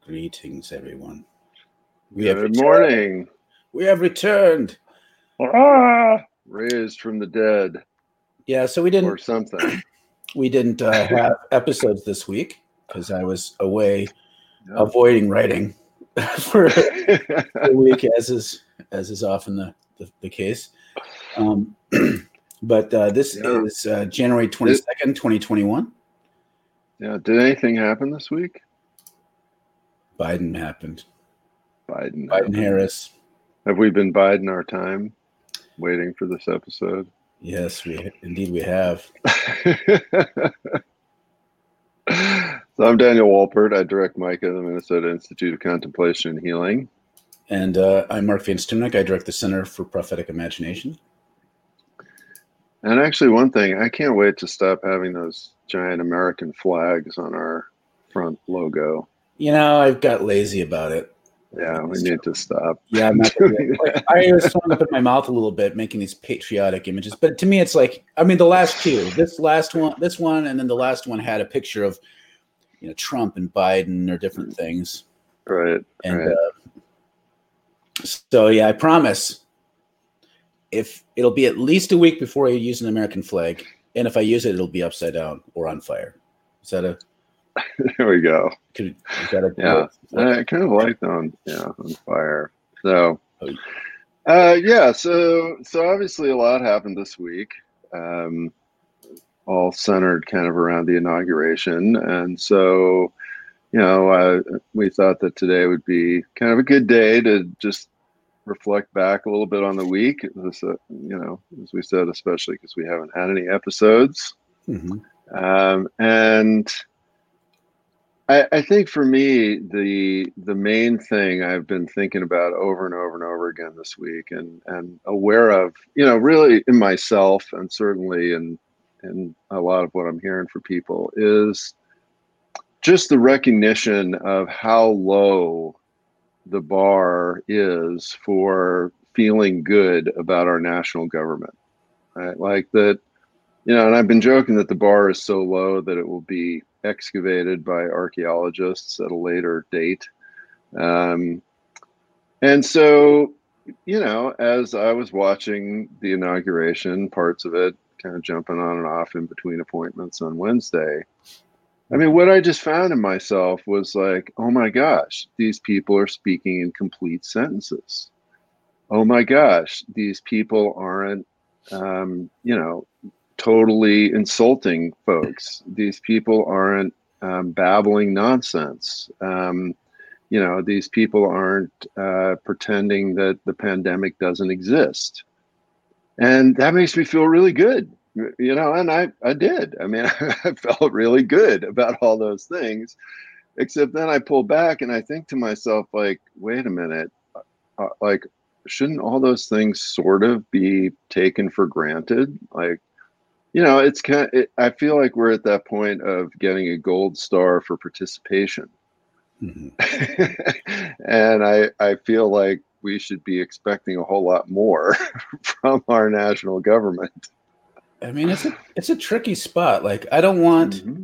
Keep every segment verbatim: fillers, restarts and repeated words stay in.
Greetings, everyone. We Good have returned. morning. We have returned. Ah, raised from the dead. Yeah, so we didn't or something. We didn't uh, have episodes this week because I was away Yep. avoiding writing for a week, as is as is often the the, the case. Um, but uh, this Yeah. is uh, January twenty-second, twenty twenty-one. Yeah. Did anything happen this week? Biden happened. Biden. Biden happened. Harris. Have we been biding our time, waiting for this episode? Yes, we indeed we have. So I'm Daniel Wolpert. I direct Micah, the Minnesota Institute of Contemplation and Healing. And uh, I'm Mark Van Stumnik. I direct the Center for Prophetic Imagination. And actually, one thing, I can't wait to stop having those giant American flags on our front logo. You know, I've got lazy about it. Yeah, we need to stop. Yeah, I'm not doing like, I was throwing up in my mouth a little bit, making these patriotic images. But to me, it's like, I mean, the last two, this last one, this one, and then the last one had a picture of, you know, Trump and Biden or different things. Right. And right. Uh, so, yeah, I promise, if it'll be at least a week before I use an American flag, and if I use it, it'll be upside down or on fire. Is that a? There we go. Could, is that a yeah, I kind of like that on, yeah, on fire. So, uh, yeah, so so obviously a lot happened this week, um, all centered kind of around the inauguration, and so, you know, uh, we thought that today would be kind of a good day to just reflect back a little bit on the week. This, uh, you know, as we said, especially because we haven't had any episodes, mm-hmm. um, and. I, I think for me, the the main thing I've been thinking about over and over and over again this week, and and aware of, you know, really in myself, and certainly in in a lot of what I'm hearing for people, is just the recognition of how low the bar is for feeling good about our national government, right? Like that, you know, and I've been joking that the bar is so low that it will be excavated by archaeologists at a later date. Um, and so, you know, as I was watching the inauguration, parts of it kind of jumping on and off in between appointments on Wednesday, I mean, what I just found in myself was like, oh my gosh, these people are speaking in complete sentences. Oh my gosh, these people aren't, um, you know, totally insulting folks. These people aren't um, babbling nonsense. Um, you know, these people aren't uh, pretending that the pandemic doesn't exist. And that makes me feel really good, you know, and I, I did. I mean, I felt really good about all those things, except then I pull back and I think to myself, like, wait a minute, uh, like, shouldn't all those things sort of be taken for granted? Like, you know, it's kind of, it, I feel like we're at that point of getting a gold star for participation. Mm-hmm. And I, I feel like we should be expecting a whole lot more from our national government. I mean, it's a, it's a tricky spot. Like, I don't want, mm-hmm.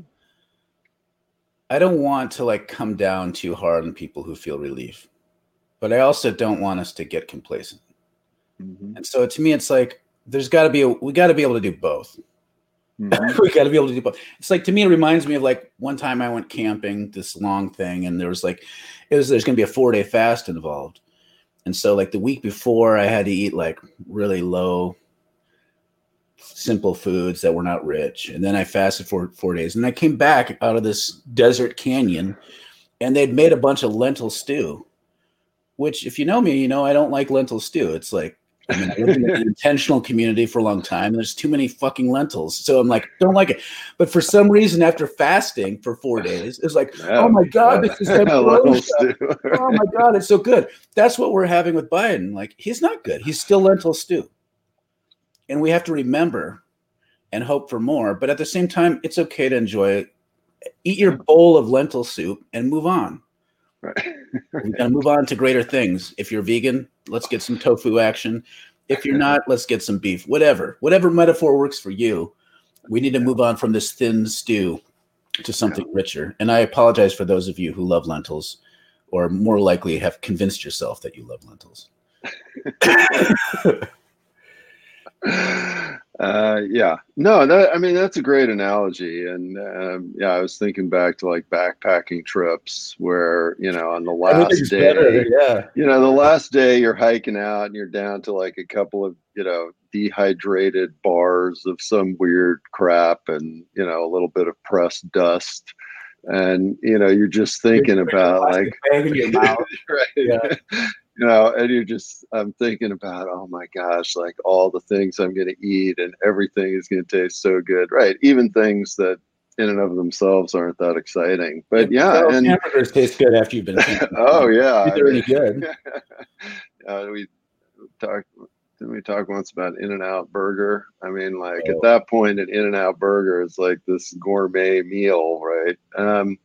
I don't want to like come down too hard on people who feel relief, but I also don't want us to get complacent. Mm-hmm. And so to me, it's like, there's gotta be, a, we gotta be able to do both. Mm-hmm. We got to be able to do both. It's like, to me, it reminds me of like one time I went camping, this long thing, and there was like, it was, there's going to be a four day fast involved. And so like the week before I had to eat like really low, simple foods that were not rich. And then I fasted for four days and I came back out of this desert canyon and they'd made a bunch of lentil stew, which if you know me, you know, I don't like lentil stew. It's like, I mean, I lived in an intentional community for a long time. And there's too many fucking lentils. So I'm like, don't like it. But for some reason, after fasting for four days, it's like, yeah, oh my God, this is ambrosia. Oh my God, it's so good. That's what we're having with Biden. Like, he's not good. He's still lentil stew. And we have to remember and hope for more. But at the same time, it's okay to enjoy it. Eat your bowl of lentil soup and move on. Right. We got to move on to greater things. If you're vegan, let's get some tofu action. If you're not, let's get some beef. Whatever, whatever metaphor works for you. We need to move on from this thin stew to something richer. And I apologize for those of you who love lentils. or more likely have convinced yourself that you love lentils. Uh, yeah, no, that, I mean, that's a great analogy. And, um, yeah, I was thinking back to like backpacking trips where, you know, on the last day, better, yeah. you know, the last day you're hiking out and you're down to like a couple of, you know, dehydrated bars of some weird crap and, you know, a little bit of pressed dust. And, you know, you're just thinking You're about like, bag in your mouth. right. Yeah. You know, and you're just, I'm thinking about, oh my gosh, like all the things I'm going to eat and everything is going to taste so good. Right. Even things that in and of themselves aren't that exciting. But yeah. yeah and hamburgers taste good after you've been camping. Oh, yeah. They're any good. uh, we talked, didn't we talk once about In-N-Out Burger? I mean, like oh. at that point, an In-N-Out Burger is like this gourmet meal, right? Um,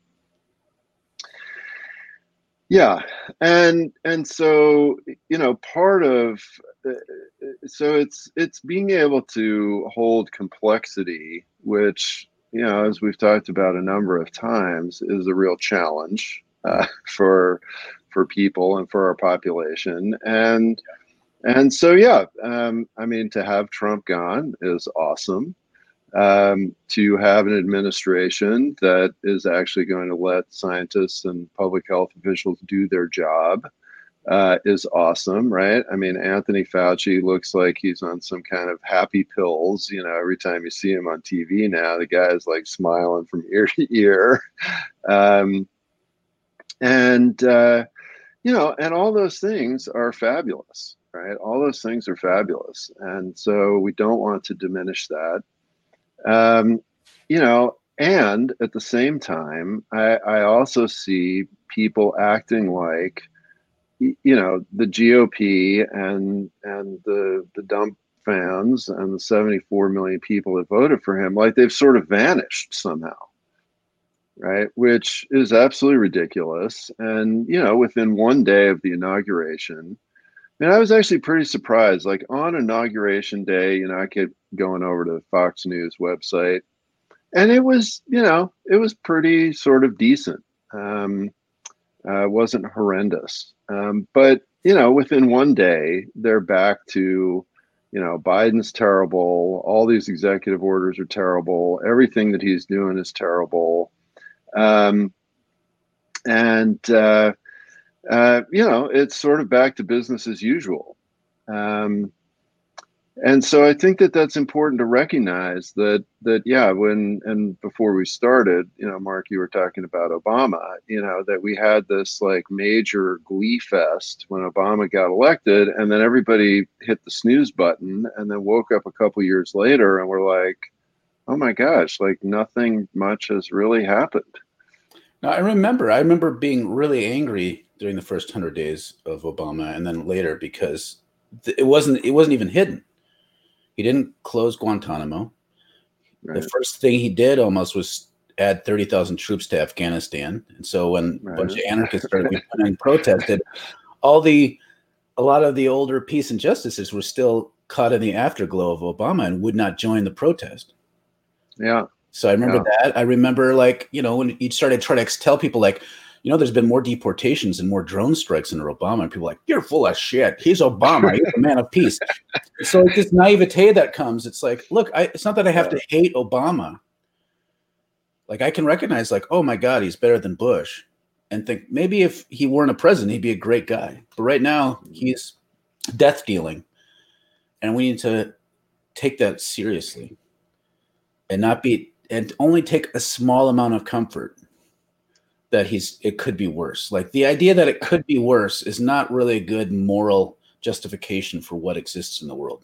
Yeah. And, and so, you know, part of, uh, so it's, it's being able to hold complexity, which, you know, as we've talked about a number of times, is a real challenge, uh, for, for people and for our population. And, and so, yeah, um, I mean, to have Trump gone is awesome. Um, to have an administration that is actually going to let scientists and public health officials do their job uh, is awesome, right? I mean, Anthony Fauci looks like he's on some kind of happy pills. You know, every time you see him on T V now, the guy is like smiling from ear to ear. Um, and, uh, you know, and all those things are fabulous, right? All those things are fabulous. And so we don't want to diminish that. Um, you know, and at the same time, I, I also see people acting like, you know, the G O P and and the the dump fans and the seventy-four million people that voted for him, like they've sort of vanished somehow, right? Which is absolutely ridiculous. And you know, within one day of the inauguration, I mean, I was actually pretty surprised. Like on inauguration day, you know, I kept going over to the Fox News website, and it was, you know, it was pretty sort of decent. Um, uh, wasn't horrendous, um, but you know, within one day, they're back to, you know, Biden's terrible. All these executive orders are terrible. Everything that he's doing is terrible, um, and. Uh, Uh, you know, it's sort of back to business as usual. Um, and so I think that that's important to recognize that, that, yeah, when, and before we started, you know, Mark, you were talking about Obama, you know, that we had this like major glee fest when Obama got elected, and then everybody hit the snooze button and then woke up a couple years later and were like, oh my gosh, like nothing much has really happened. Now, I remember, I remember being really angry during the first hundred days of Obama, and then later because th- it wasn't it wasn't even hidden. He didn't close Guantanamo. Right. The first thing he did almost was add thirty thousand troops to Afghanistan. And so when right. a bunch of anarchists started and protested, all the a lot of the older peace and justices were still caught in the afterglow of Obama and would not join the protest. Yeah. So I remember yeah. that. I remember, like, you know, when you started trying to tell people, like, you know, there's been more deportations and more drone strikes under Obama. And people are like, you're full of shit. He's Obama. He's a man of peace. So like this naivete that comes, it's like, look, I, it's not that I have yeah. to hate Obama. Like I can recognize like, oh my God, he's better than Bush, and think maybe if he weren't a president, he'd be a great guy. But right now he's death dealing, and we need to take that seriously and not be, and only take a small amount of comfort that he's, it could be worse. Like the idea that it could be worse is not really a good moral justification for what exists in the world.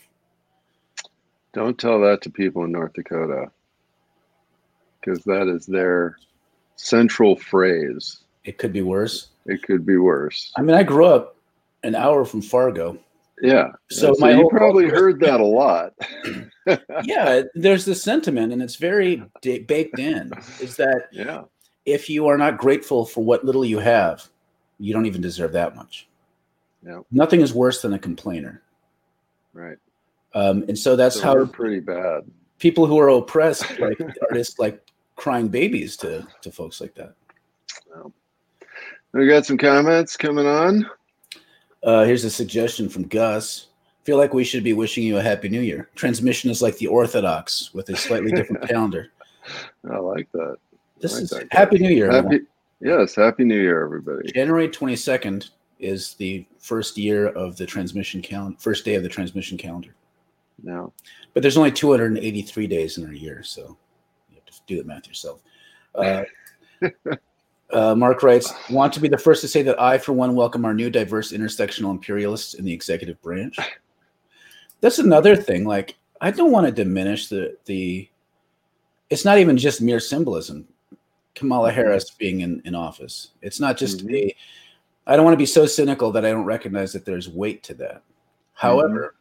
Don't tell that to people in North Dakota, because that is their central phrase. It could be worse. It could be worse. I mean, I grew up an hour from Fargo. Yeah. So, so my you probably heard that a lot. Yeah, there's this sentiment, and it's very d- baked in, is that yeah. if you are not grateful for what little you have, you don't even deserve that much. Yeah. Nothing is worse than a complainer. Right. Um, and so that's so how we're pretty bad. People who are oppressed, like artists, like crying babies to to folks like that. Well, We got some comments coming on. Uh, here's a suggestion from Gus. Feel like we should be wishing you a happy new year. Transmission is like the Orthodox with a slightly different calendar. I like that. This like is that, happy new year. Happy, yes, happy new year, everybody. January twenty-second is the first year of the transmission calendar, first day of the transmission calendar. No. But there's only two hundred eighty-three days in a year, so you have to do the math yourself. Uh, uh, Mark writes, want to be the first to say that I, for one, welcome our new diverse intersectional imperialists in the executive branch. That's another thing. Like, I don't want to diminish the, the it's not even just mere symbolism. Kamala mm-hmm. Harris being in, in office. It's not just mm-hmm. a, I don't want to be so cynical that I don't recognize that there's weight to that. However,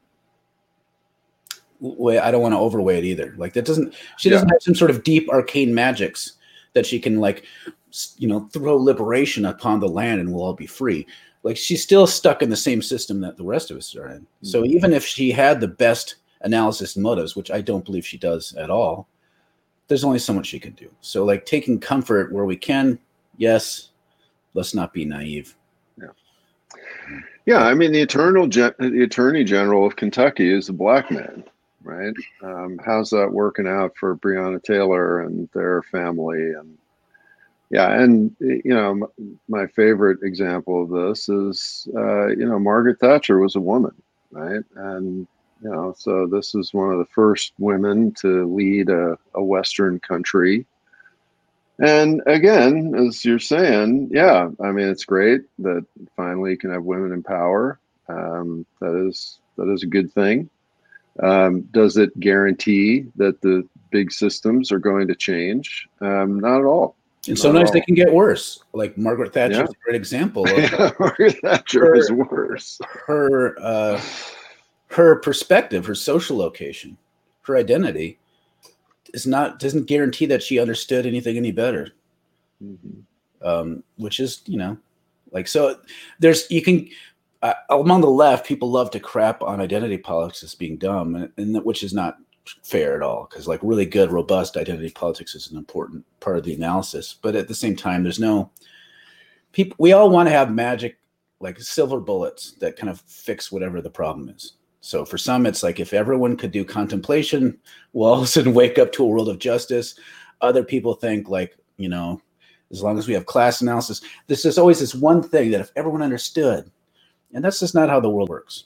mm-hmm. I don't want to overweigh it either. Like that doesn't, she doesn't yeah. have some sort of deep arcane magics that she can like, you know, throw liberation upon the land and we'll all be free. Like she's still stuck in the same system that the rest of us are in. Mm-hmm. So even if she had the best analysis and motives, which I don't believe she does at all, there's only so much she can do. So like taking comfort where we can, yes, let's not be naive. Yeah. Yeah. I mean, the eternal, gen- the attorney general of Kentucky is a black man, right? Um, how's that working out for Breonna Taylor and their family? And yeah. And, you know, my favorite example of this is, uh, you know, Margaret Thatcher was a woman, right? And, you know, so this is one of the first women to lead a, a Western country. And again, as you're saying, yeah, I mean, it's great that finally you can have women in power. Um, that is that is a good thing. Um, does it guarantee that the big systems are going to change? Um, not at all. And sometimes they can get worse. Like Margaret Thatcher yeah. is a great example. Of, yeah, Margaret Thatcher her, is worse. Her uh, her perspective, her social location, her identity is not doesn't guarantee that she understood anything any better. Mm-hmm. Um, which is, you know, like so. There's you can uh, among the left, people love to crap on identity politics as being dumb, and, and which is not fair at all, because like really good, robust identity politics is an important part of the analysis. But at the same time, there's no people. We all want to have magic, like silver bullets that kind of fix whatever the problem is. So for some, it's like if everyone could do contemplation, we'll all of a sudden wake up to a world of justice. Other people think like, you know, as long as we have class analysis, this is always this one thing that if everyone understood, and that's just not how the world works.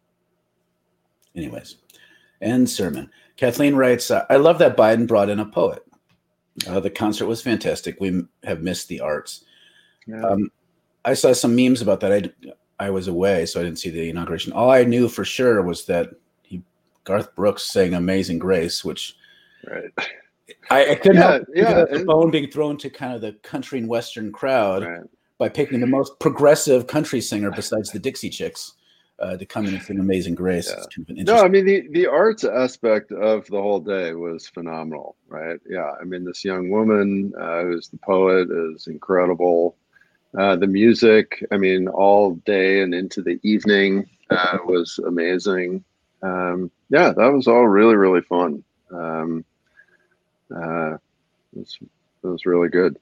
Anyways. End sermon. Kathleen writes, uh, I love that Biden brought in a poet. Uh, the concert was fantastic. We m- have missed the arts. Yeah. Um, I saw some memes about that. I, I was away, so I didn't see the inauguration. All I knew for sure was that he, Garth Brooks sang Amazing Grace, which right. I, I couldn't yeah, help yeah, the bone being thrown to kind of the country and Western crowd right. by picking the most progressive country singer besides the Dixie Chicks. Uh, to come in and sing Amazing Grace. Yeah. Kind of no, I mean, the, the arts aspect of the whole day was phenomenal, right? Yeah, I mean, this young woman uh, who's the poet is incredible. Uh, the music, I mean, all day and into the evening uh, was amazing. Um, yeah, that was all really, really fun. Um, uh, it was, it was really good.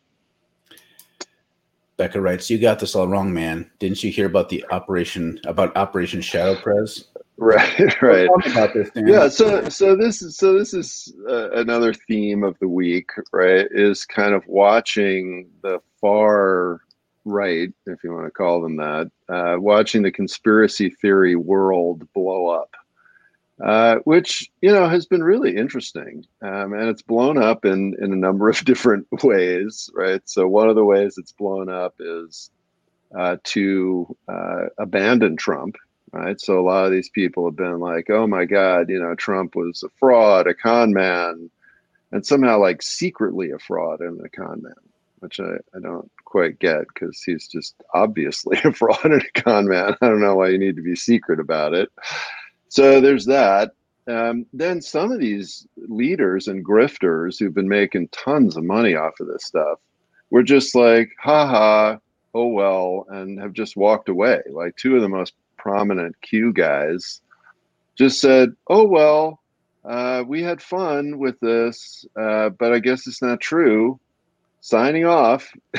Becca writes, you got this all wrong, man. Didn't you hear about the operation, about Operation Shadow Press? Right, right. Tell me about this, Dan. Yeah, so so this is so this is uh, another theme of the week, right? Is kind of watching the far right, if you want to call them that, uh, watching the conspiracy theory world blow up. Uh, which, you know, has been really interesting. Um, and it's blown up in, in a number of different ways, right? So one of the ways it's blown up is uh, to uh, abandon Trump, right? So a lot of these people have been like, oh my God, you know, Trump was a fraud, a con man, and somehow like secretly a fraud and a con man, which I, I don't quite get because he's just obviously a fraud and a con man. I don't know why you need to be secret about it. So there's that. Um, then some of these leaders and grifters who've been making tons of money off of this stuff were just like, ha ha, oh well, and have just walked away. Like two of the most prominent Q guys just said, oh well, uh, we had fun with this, uh, but I guess it's not true. Signing off.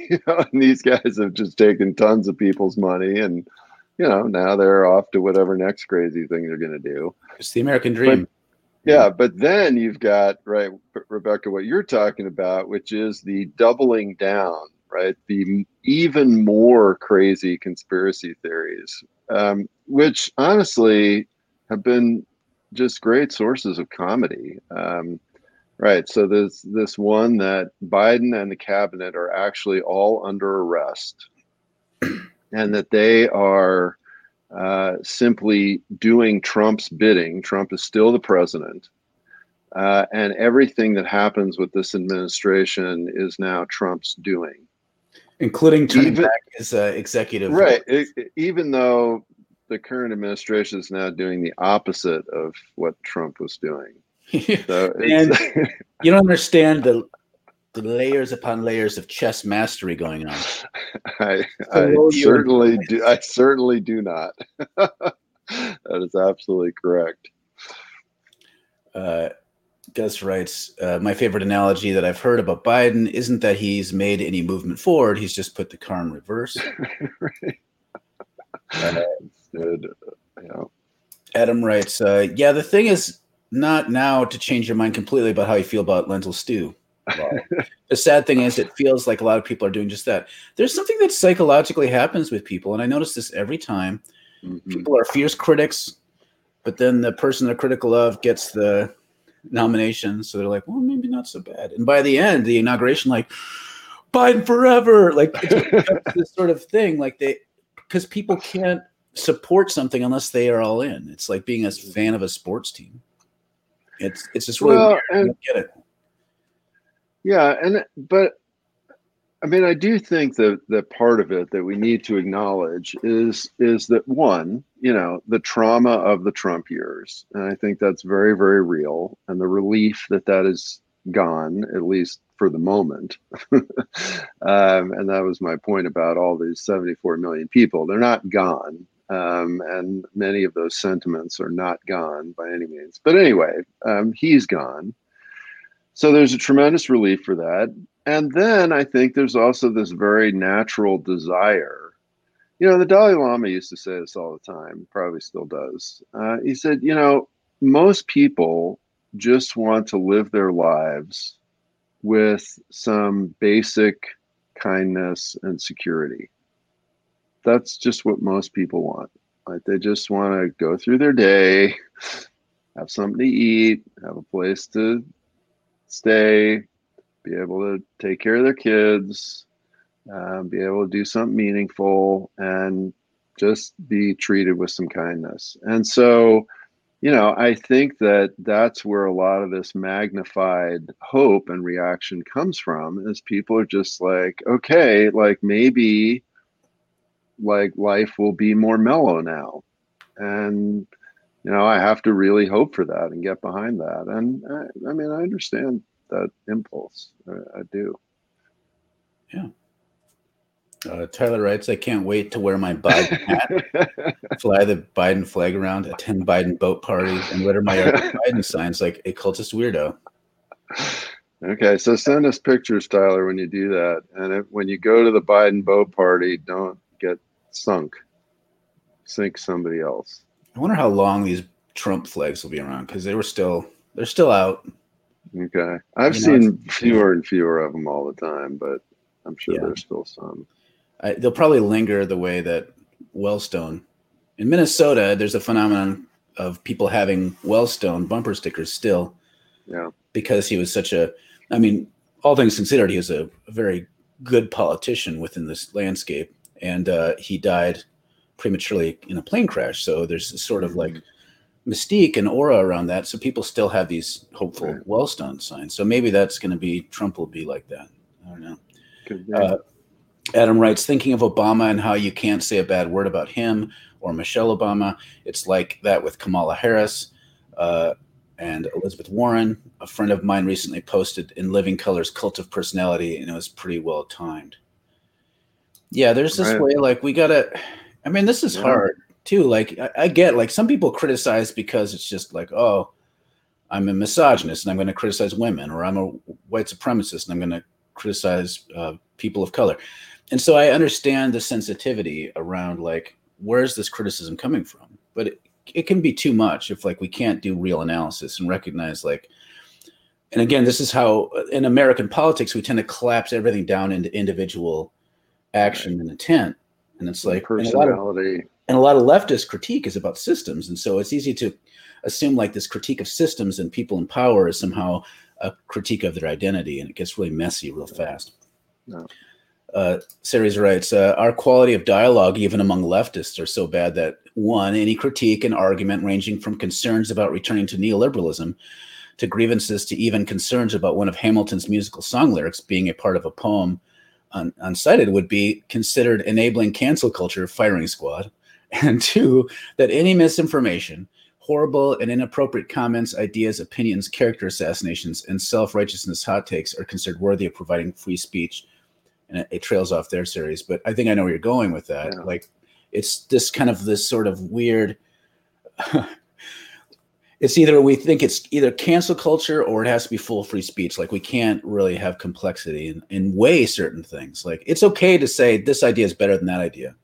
You know, and these guys have just taken tons of people's money, and you know, now they're off to whatever next crazy thing they're going to do. It's the American dream. But, yeah, but then you've got, right, Rebecca, what you're talking about, which is the doubling down, right? The even more crazy conspiracy theories, um, which honestly have been just great sources of comedy. Um, right. So there's this one that Biden and the cabinet are actually all under arrest, and that they are uh, simply doing Trump's bidding. Trump is still the president. Uh, and everything that happens with this administration is now Trump's doing. Including turning even, back his uh, executive. Right. It, it, even though the current administration is now doing the opposite of what Trump was doing. So and you don't understand the the layers upon layers of chess mastery going on. I, I certainly do. I certainly do not. That is absolutely correct. Uh, Gus writes, uh, my favorite analogy that I've heard about Biden isn't that he's made any movement forward. He's just put the car in reverse. Right. Uh, good. Yeah. Adam writes, uh, yeah, the thing is not now to change your mind completely about how you feel about lentil stew. Well, the sad thing is it feels like a lot of people are doing just that. There's something that psychologically happens with people, and I notice this every time. Mm-hmm. People are fierce critics, but then the person they're critical of gets the nomination, so they're like, well, maybe not so bad. And by the end, the inauguration, like, Biden forever, like it's this sort of thing, like they, because people can't support something unless they are all in. It's like being a fan of a sports team. It's it's just really well, weird. And, I don't get it. Yeah, and but I mean, I do think that that part of it that we need to acknowledge is is that one, you know, the trauma of the Trump years, and I think that's very, very real, and the relief that that is gone, at least for the moment. um, and that was my point about all these seventy-four million people. They're not gone, um, and many of those sentiments are not gone by any means. But anyway, um, he's gone. So there's a tremendous relief for that. And then I think there's also this very natural desire. You know, the Dalai Lama used to say this all the time, probably still does. Uh, he said, you know, most people just want to live their lives with some basic kindness and security. That's just what most people want. Like they just want to go through their day, have something to eat, have a place to stay, be able to take care of their kids, uh, be able to do something meaningful, and just be treated with some kindness. And so, you know, I think that that's where a lot of this magnified hope and reaction comes from, is people are just like, okay, like maybe like life will be more mellow now. And you know, I have to really hope for that and get behind that. And I, I mean, I understand that impulse. I, I do. Yeah. Uh, Tyler writes, I can't wait to wear my Biden hat, fly the Biden flag around, attend Biden boat parties, and litter my Biden signs like a cultist weirdo. Okay, so send us pictures, Tyler, when you do that. And if, when you go to the Biden boat party, don't get sunk. Sink somebody else. I wonder how long these Trump flags will be around, because they were still they're still out. Okay, I've you seen know, fewer and fewer of them all the time, but I'm sure yeah. there's still some. I, they'll probably linger the way that Wellstone in Minnesota. There's a phenomenon of people having Wellstone bumper stickers still. Yeah, because he was such a. I mean, all things considered, he was a, a very good politician within this landscape, and uh, he died prematurely in a plane crash. So there's this sort of like mystique and aura around that. So people still have these hopeful right. Wellstone signs. So maybe that's going to be, Trump will be like that. I don't know. Uh, Adam writes, thinking of Obama and how you can't say a bad word about him or Michelle Obama. It's like that with Kamala Harris uh, and Elizabeth Warren. A friend of mine recently posted in Living Color's Cult of Personality, and it was pretty well timed. Yeah, there's this right. way, like we got to, I mean, this is yeah. hard too. Like I, I get, like some people criticize because it's just like, oh, I'm a misogynist and I'm going to criticize women, or I'm a white supremacist and I'm going to criticize uh, people of color. And so I understand the sensitivity around like, where's this criticism coming from? But it, it can be too much if like we can't do real analysis and recognize like, and again, this is how in American politics, we tend to collapse everything down into individual action right. and intent. And it's like personality. And a lot of leftist critique is about systems. And so it's easy to assume like this critique of systems and people in power is somehow a critique of their identity. And it gets really messy real fast. No. Uh, Ceres writes, uh, our quality of dialogue, even among leftists, are so bad that one, any critique and argument ranging from concerns about returning to neoliberalism to grievances to even concerns about one of Hamilton's musical song lyrics being a part of a poem un- uncited would be considered enabling cancel culture firing squad. And two, that any misinformation, horrible and inappropriate comments, ideas, opinions, character assassinations, and self-righteousness hot takes are considered worthy of providing free speech. And it, it trails off their series. But I think I know where you're going with that. Yeah. Like, it's this kind of this sort of weird... It's either we think it's either cancel culture or it has to be full free speech. Like we can't really have complexity and, and weigh certain things. Like it's okay to say this idea is better than that idea.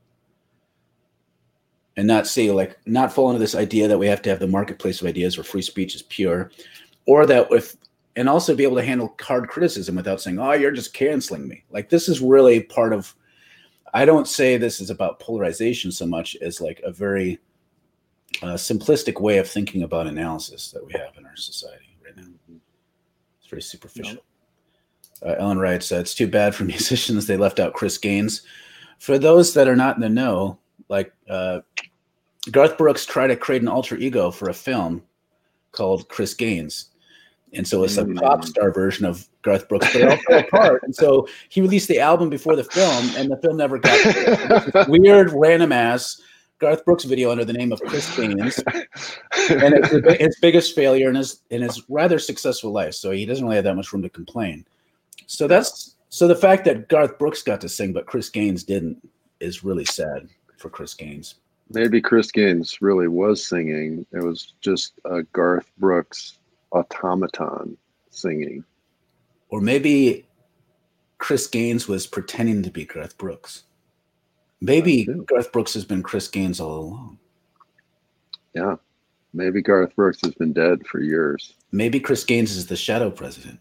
And not say like, not fall into this idea that we have to have the marketplace of ideas where free speech is pure, or that if, and also be able to handle hard criticism without saying, oh, you're just canceling me. Like this is really part of, I don't say this is about polarization so much as like a very uh, simplistic way of thinking about analysis that we have in our society right now. It's very superficial. Uh, Ellen writes, uh, it's too bad for musicians they left out Chris Gaines. For those that are not in the know, like uh, Garth Brooks tried to create an alter ego for a film called Chris Gaines. And so it's a mm. pop star version of Garth Brooks, but it all fell apart. And so he released the album before the film, and the film never got this weird, random ass Garth Brooks video under the name of Chris Gaines. And it's his biggest failure in his in his rather successful life. So he doesn't really have that much room to complain. So that's so the fact that Garth Brooks got to sing, but Chris Gaines didn't, is really sad for Chris Gaines. Maybe Chris Gaines really was singing. It was just a Garth Brooks automaton singing. Or maybe Chris Gaines was pretending to be Garth Brooks. Maybe Garth Brooks has been Chris Gaines all along. Yeah. Maybe Garth Brooks has been dead for years. Maybe Chris Gaines is the shadow president.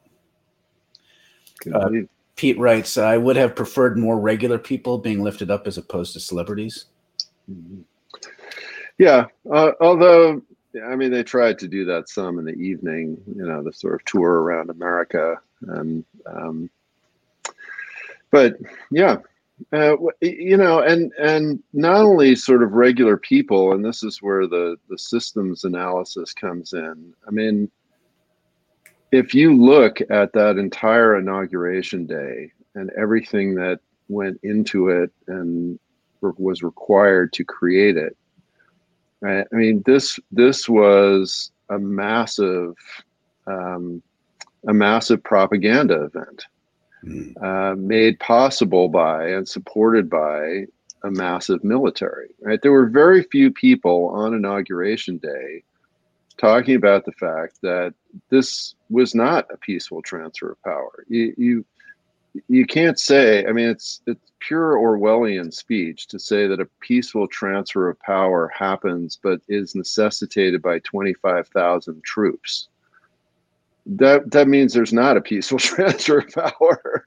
Uh, Pete writes, I would have preferred more regular people being lifted up as opposed to celebrities. Mm-hmm. Yeah. Uh, although, I mean, they tried to do that some in the evening, you know, the sort of tour around America. And, um, but yeah, uh, you know, and, and not only sort of regular people, and this is where the, the systems analysis comes in. I mean, if you look at that entire inauguration day and everything that went into it and was required to create it, right? I mean, this this was a massive, um, a massive propaganda event, mm. uh, made possible by and supported by a massive military. Right? There were very few people on Inauguration Day talking about the fact that this was not a peaceful transfer of power. You you, you can't say. I mean, it's it's pure Orwellian speech to say that a peaceful transfer of power happens, but is necessitated by twenty-five thousand troops. That that means there's not a peaceful transfer of power.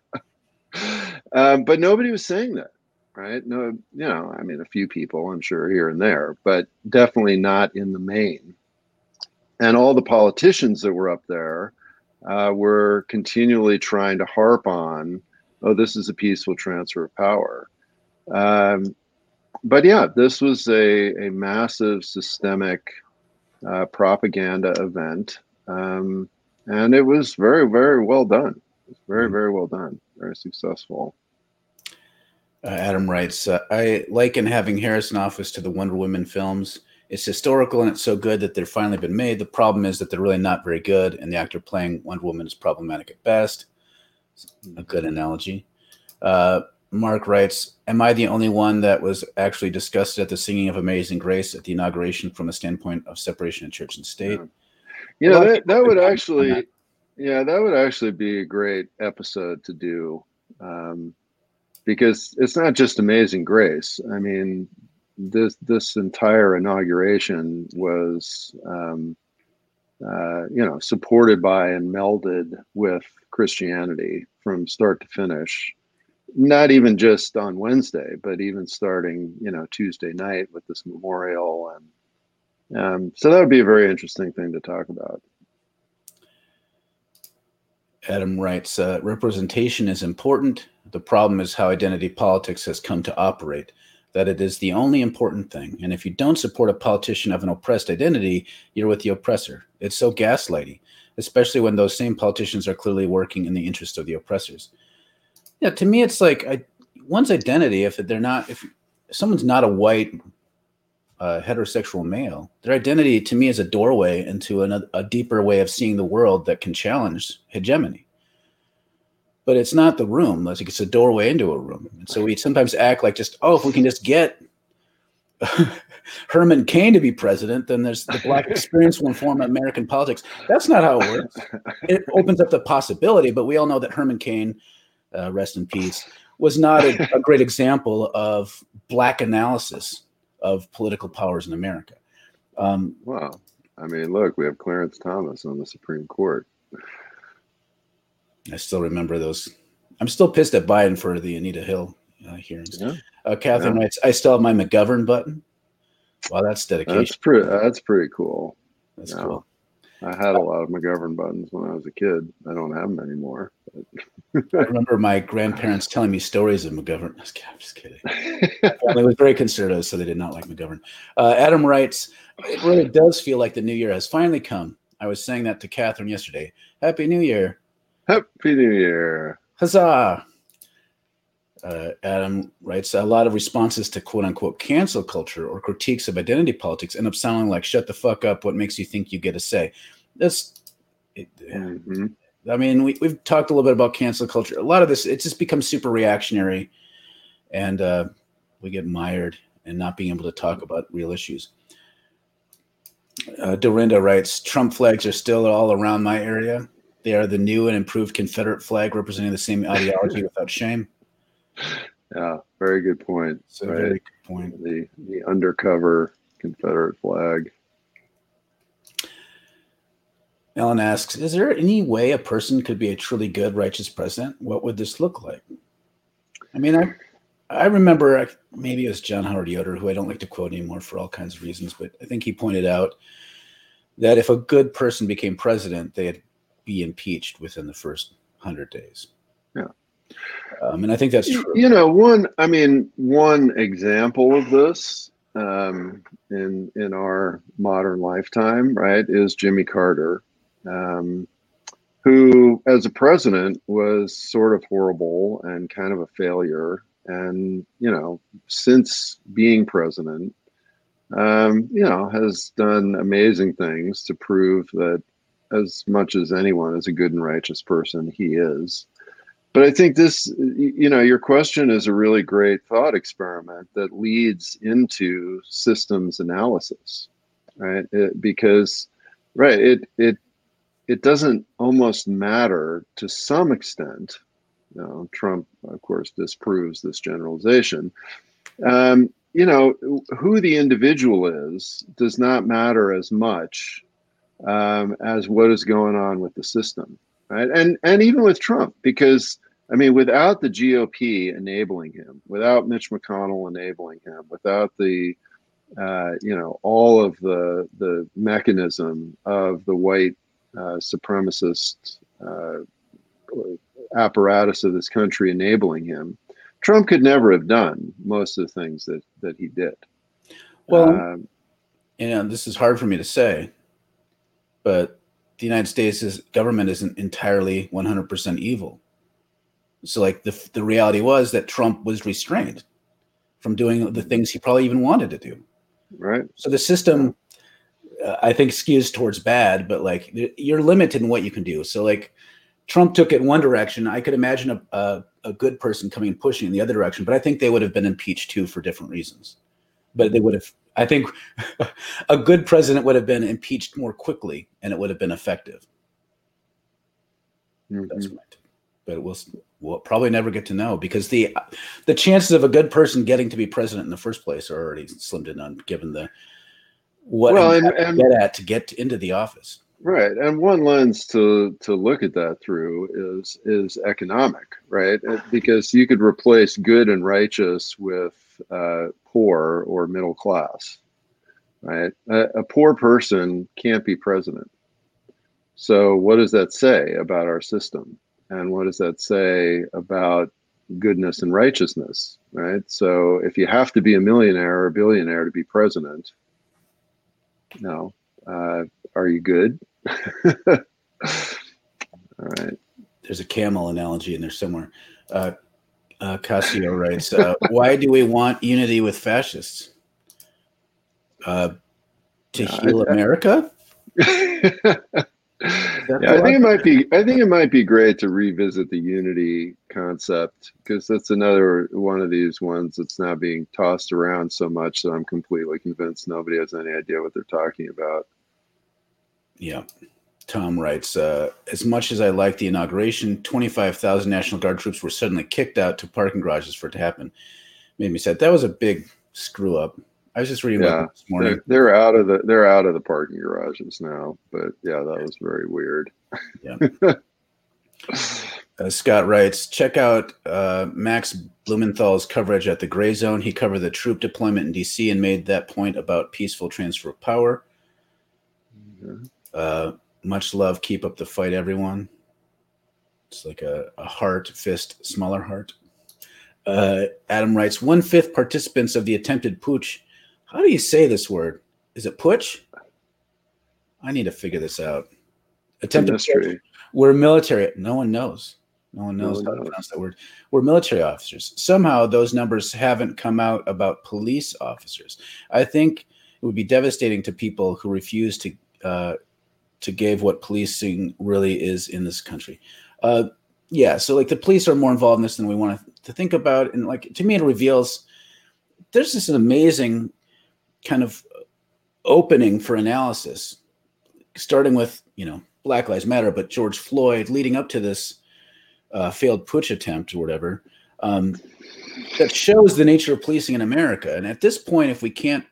um, but nobody was saying that, right? No, you know, I mean, a few people, I'm sure, here and there, but definitely not in the main. And all the politicians that were up there uh, were continually trying to harp on, oh, this is a peaceful transfer of power. Um, but yeah, this was a, a massive systemic uh, propaganda event. Um, and it was very, very well done. It was very, very well done. Very successful. Uh, Adam writes, uh, I liken having Harrison Office to the Wonder Woman films. It's historical and it's so good that they've finally been made. The problem is that they're really not very good, and the actor playing Wonder Woman is problematic at best. A good analogy. Uh, Mark writes, am I the only one that was actually disgusted at the singing of Amazing Grace at the inauguration from a standpoint of separation of church and state? Yeah, you know, that, that would actually, that. yeah, that would actually be a great episode to do. Um, because it's not just Amazing Grace. I mean, this this entire inauguration was, um, uh, you know, supported by and melded with Christianity from start to finish. Not even just on Wednesday, but even starting, you know, Tuesday night with this memorial, and um, so that would be a very interesting thing to talk about. Adam writes, uh, representation is important. The problem is how identity politics has come to operate, that it is the only important thing. And if you don't support a politician of an oppressed identity, you're with the oppressor. It's so gaslighty, especially when those same politicians are clearly working in the interest of the oppressors. Yeah, to me, it's like I, one's identity, if they're not, if someone's not a white uh, heterosexual male, their identity to me is a doorway into another, a deeper way of seeing the world that can challenge hegemony. But it's not the room. Like it's a doorway into a room. And so we sometimes act like just, oh, if we can just get Herman Cain to be president, then there's the Black experience will inform American politics. That's not how it works. It opens up the possibility, but we all know that Herman Cain, uh, rest in peace, was not a, a great example of Black analysis of political powers in America. Um, well, I mean, look, we have Clarence Thomas on the Supreme Court. I still remember those. I'm still pissed at Biden for the Anita Hill uh, hearings. Yeah. Uh, Catherine yeah. writes, I still have my McGovern button. Wow, that's dedication. That's pretty, that's pretty cool. That's yeah. cool. I had a lot of McGovern buttons when I was a kid. I don't have them anymore. I remember my grandparents telling me stories of McGovern. I'm just kidding. It was very conservative, so they did not like McGovern. Uh, Adam writes, it really does feel like the new year has finally come. I was saying that to Catherine yesterday. Happy New Year. Happy New Year. Huzzah. Uh, Adam writes, a lot of responses to quote-unquote cancel culture or critiques of identity politics end up sounding like, shut the fuck up, what makes you think you get a say? That's, it, mm-hmm. I mean, we, we've talked a little bit about cancel culture. A lot of this, it just becomes super reactionary, and uh, we get mired in not being able to talk about real issues. Uh, Dorinda writes, Trump flags are still all around my area. They are the new and improved Confederate flag representing the same ideology without shame. Yeah, very good point. It's a right. very good point. The the undercover Confederate flag. Ellen asks, is there any way a person could be a truly good, righteous president? What would this look like? I mean, I I remember, maybe it was John Howard Yoder, who I don't like to quote anymore for all kinds of reasons, but I think he pointed out that if a good person became president, they'd be impeached within the first hundred days. Yeah. Um, and I think that's true. You know, one, I mean, one example of this um, in in our modern lifetime, right, is Jimmy Carter, um, who, as a president, was sort of horrible and kind of a failure. And, you know, since being president, um, you know, has done amazing things to prove that as much as anyone is a good and righteous person, he is. But I think this, you know, your question is a really great thought experiment that leads into systems analysis, right? It, because, right, it it it doesn't almost matter to some extent. You know, Trump, of course, disproves this generalization. Um, you know, who the individual is does not matter as much um, as what is going on with the system, right? And and even with Trump, because I mean, without the G O P enabling him, without Mitch McConnell enabling him, without the, uh, you know, all of the the mechanism of the white uh, supremacist uh, apparatus of this country enabling him, Trump could never have done most of the things that that he did. Well, um, you know, this is hard for me to say, but the United States' government isn't entirely one hundred percent evil. So, like, the the reality was that Trump was restrained from doing the things he probably even wanted to do. Right. So the system, uh, I think, skews towards bad, but like you're limited in what you can do. So, like, Trump took it one direction. I could imagine a, a a good person coming and pushing in the other direction, but I think they would have been impeached too for different reasons. But they would have. I think a good president would have been impeached more quickly, and it would have been effective. Mm-hmm. That's right. but we'll we'll probably never get to know, because the the chances of a good person getting to be president in the first place are already slim to none, given the what well, you and, have and to get at to get into the office. right, and one lens to to look at that through is is economic, right? Because you could replace good and righteous with uh, poor or middle class, right? A, a poor person can't be president. So what does that say about our system? And what does that say about goodness and righteousness, right? So if you have to be a millionaire or a billionaire to be president, no, uh, are you good? All right. There's a camel analogy in there somewhere. Uh, uh, Cassio writes, uh, why do we want unity with fascists? Uh, to Yeah, heal I, America? Yeah, I think it might be. I think it might be great to revisit the unity concept, because that's another one of these ones that's now being tossed around so much that I'm completely convinced nobody has any idea what they're talking about. Yeah. Tom writes, uh, as much as I like the inauguration, twenty-five thousand National Guard troops were suddenly kicked out to parking garages for it to happen. Made me sad. That was a big screw up. I was just reading yeah, about it this morning. They're, they're out of the they're out of the parking garages now. But yeah, that was very weird. Yeah. uh, Scott writes, check out uh, Max Blumenthal's coverage at the Gray Zone. He covered the troop deployment in D C and made that point about peaceful transfer of power. Mm-hmm. Uh, much love. Keep up the fight, everyone. It's like a, a heart, fist, smaller heart. Uh, Adam writes, one-fifth participants of the attempted putsch. How do you say this word? Is it putsch? I need to figure this out. Attempted putsch. We're military. No one knows. No one knows no one how knows. to pronounce that word. We're military officers. Somehow those numbers haven't come out about police officers. I think it would be devastating to people who refuse to uh, to give what policing really is in this country. Uh, yeah, so like the police are more involved in this than we want to, to think about. And like, to me, it reveals there's this amazing kind of opening for analysis, starting with, you know, Black Lives Matter, but George Floyd leading up to this uh, failed putsch attempt or whatever, um, that shows the nature of policing in America. And at this point, if we can't,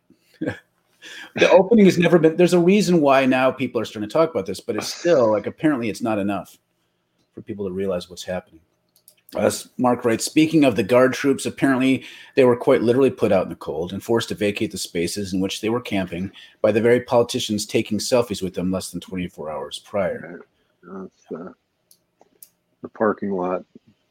the opening has never been, there's a reason why now people are starting to talk about this, but it's still like, apparently it's not enough for people to realize what's happening. As Mark writes, speaking of the Guard troops, apparently they were quite literally put out in the cold and forced to vacate the spaces in which they were camping by the very politicians taking selfies with them less than twenty-four hours prior. That's uh, the parking lot.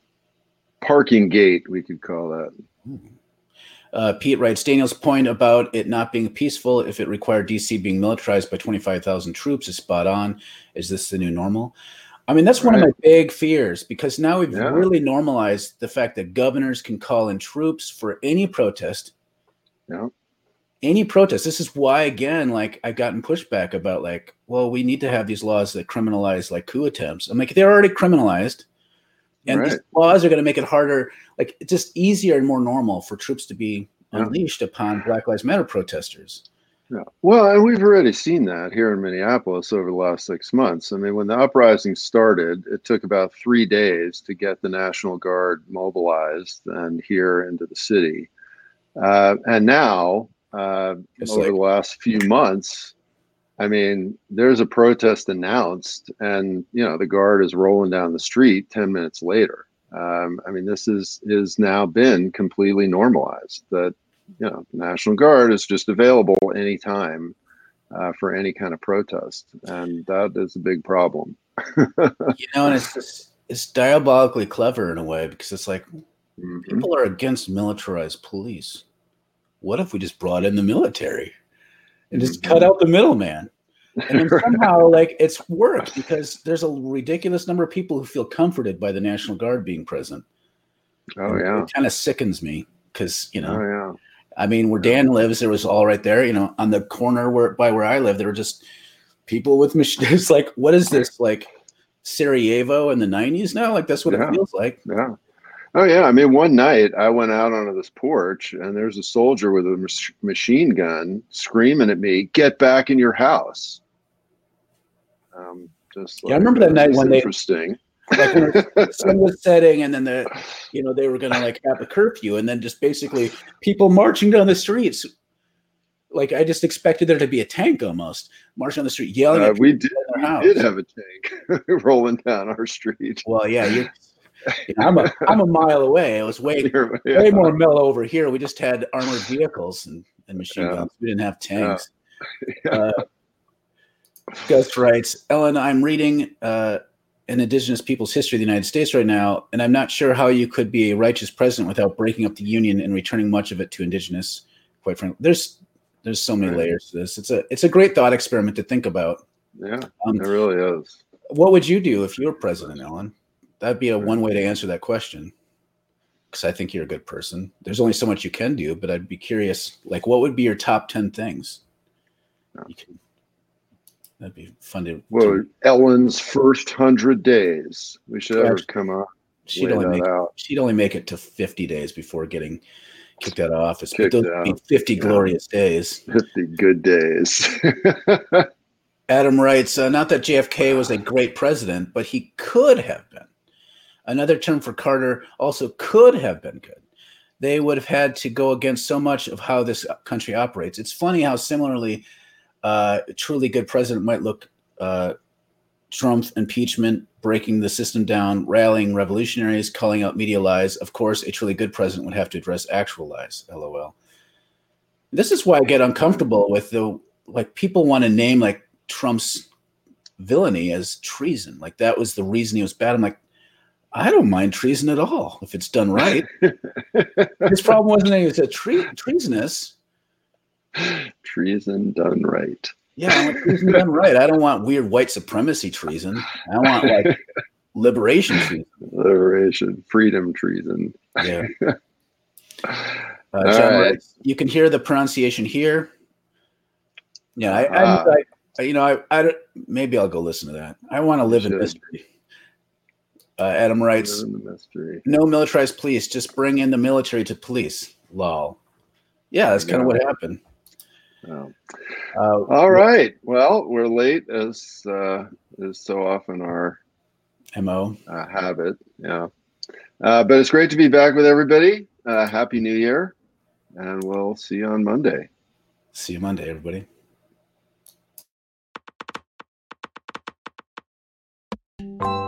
Parking gate, we could call that. Uh, Pete writes, Daniel's point about it not being peaceful if it required D C being militarized by twenty-five thousand troops is spot on. Is this the new normal? I mean, that's right. One of my big fears, because now we've yeah. really normalized the fact that governors can call in troops for any protest. Yeah. Any protest. This is why, again, like I've gotten pushback about like, well, we need to have these laws that criminalize like coup attempts. I'm like, they're already criminalized. And right. these laws are going to make it harder, like it's just easier and more normal for troops to be yeah. unleashed upon Black Lives Matter protesters. Yeah. Well, and we've already seen that here in Minneapolis over the last six months. I mean, when the uprising started, it took about three days to get the National Guard mobilized and here into the city. Uh, and now, uh, over like- the last few months, I mean, there's a protest announced and, you know, the Guard is rolling down the street ten minutes later. Um, I mean, this is is now been completely normalized that, you know, the National Guard is just available anytime uh, for any kind of protest. And that is a big problem. You know, and it's just, it's diabolically clever in a way, because it's like mm-hmm. people are against militarized police. What if we just brought in the military and just mm-hmm. cut out the middleman? And then somehow like it's worked, because there's a ridiculous number of people who feel comforted by the National Guard being present. Oh, and yeah. It kind of sickens me, because, you know, oh, yeah. I mean, where Dan lives, there was all right there, you know, on the corner where by where I live, there were just people with machines. It's like, what is this, like Sarajevo in the nineties now? Like, that's what yeah. it feels like. Yeah. Oh, yeah. I mean, one night I went out onto this porch and there's a soldier with a mach- machine gun screaming at me, "Get back in your house." Um, just like, yeah, I remember that night when interesting. they Like when the sun was setting, and then the, you know, they were going to like have a curfew, and then just basically people marching down the streets. Like I just expected there to be a tank almost marching on the street, yelling uh, at people we did. in We their house. did have a tank rolling down our street. Well, yeah, you're. You know, I'm a I'm a mile away. It was way yeah. way more mellow over here. We just had armored vehicles and, and machine Yeah. guns. We didn't have tanks. Yeah. Uh, Gus writes, Ellen, I'm reading uh, an Indigenous Peoples History of the United States right now, and I'm not sure how you could be a righteous president without breaking up the Union and returning much of it to Indigenous. Quite frankly, there's there's so many Right. layers to this. It's a it's a great thought experiment to think about. Yeah, Um, it really is. What would you do if you were president, Ellen? That'd be a one way to answer that question. Because I think you're a good person. There's only so much you can do, but I'd be curious, like, what would be your top ten things? You can, that'd be fun to. Well, to Ellen's first hundred days. We should Yeah, ever come up. she'd lay only that make out. she'd only make it to fifty days before getting kicked out of office. Kicked but those would be out. fifty Yeah. glorious days. Fifty good days. Adam writes, uh, not that J F K was a great president, but he could have been. Another term for Carter also could have been good. They would have had to go against so much of how this country operates. It's funny how similarly uh, a truly good president might look uh, Trump impeachment, breaking the system down, rallying revolutionaries, calling out media lies. Of course, a truly good president would have to address actual lies. L O L. This is why I get uncomfortable with the, like, people want to name like Trump's villainy as treason. Like that was the reason he was bad. I'm like, I don't mind treason at all if it's done right. His problem wasn't that he was a tre- treasonous. Treason done right. Yeah, I want treason done right. I don't want weird white supremacy treason. I want like liberation treason. Liberation, freedom, treason. Yeah. Uh, All John right. writes, you can hear the pronunciation here. Yeah, I, I, Ah. I you know, I, I don't- maybe I'll go listen to that. I want to live in should. mystery. Uh, Adam writes, Live in the mystery. no militarized police, just bring in the military to police. Lol. Yeah, that's kind of Yeah. what happened. Oh. Uh, All right. Well, we're late as uh, is so often our M O. uh, habit. Yeah. Uh, but it's great to be back with everybody. Uh, Happy New Year. And we'll see you on Monday. See you Monday, everybody. Thank you.